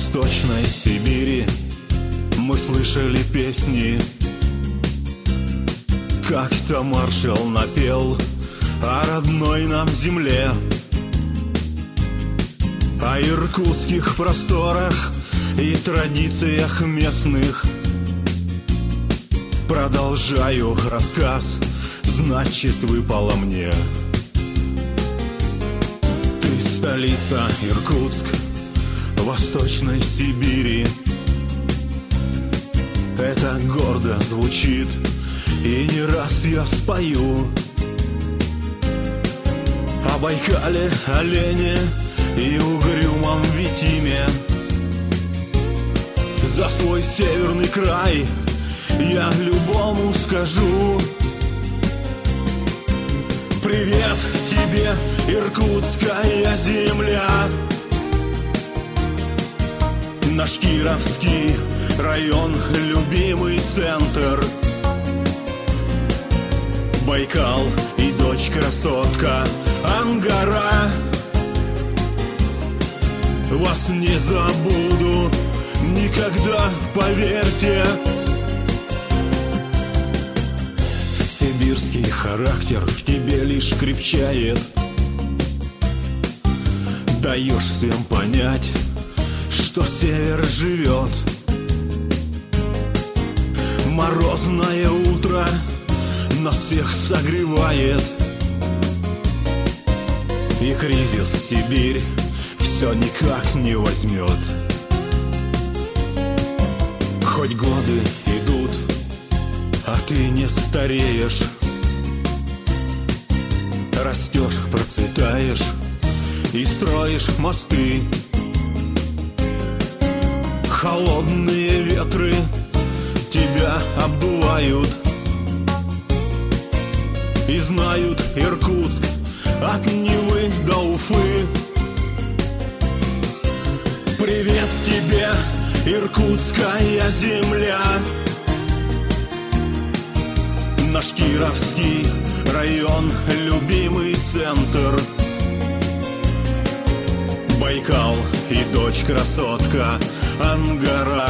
Восточной Сибири мы слышали песни, как-то маршал напел о родной нам земле, о иркутских просторах и традициях местных. Продолжаю рассказ, значит, выпало мне. Ты столица Иркутск, Восточной Сибири. Это гордо звучит, и не раз я спою о Байкале, олене и угрюмом Витиме. За свой северный край я любому скажу: привет тебе, иркутская земля. Наш Кировский район, любимый центр. Байкал и дочь красотка Ангара. Вас не забуду никогда, поверьте. Сибирский характер в тебе лишь крепчает. Даешь всем понять, что север живет. Морозное утро нас всех согревает, и кризис Сибирь все никак не возьмет. Хоть годы идут, а ты не стареешь. Растешь, процветаешь и строишь мосты. Холодные ветры тебя обдувают, и знают Иркутск от Невы до Уфы. Привет тебе, иркутская земля. Наш Кировский район, любимый центр. Байкал и дочь красотка Ангара.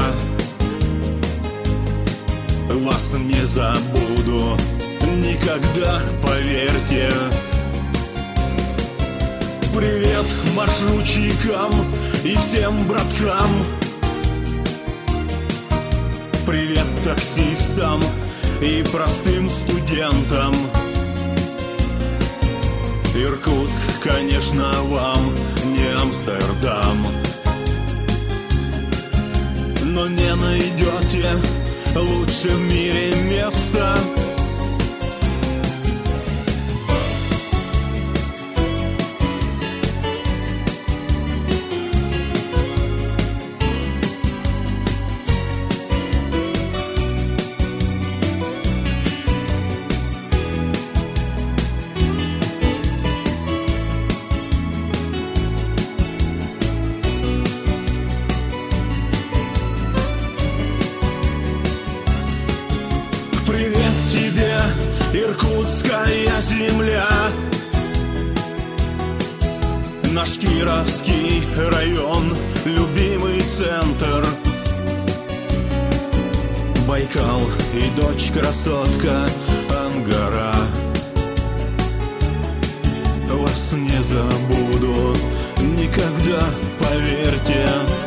Вас не забуду никогда, поверьте. Привет маршрутчикам и всем браткам. Привет таксистам и простым студентам. Иркутск, конечно, вам не Амстердам, но не найдете лучше в мире места. Привет тебе, иркутская земля. Наш Кировский район, любимый центр. Байкал и дочь красотка Ангара. Вас не забуду никогда, поверьте.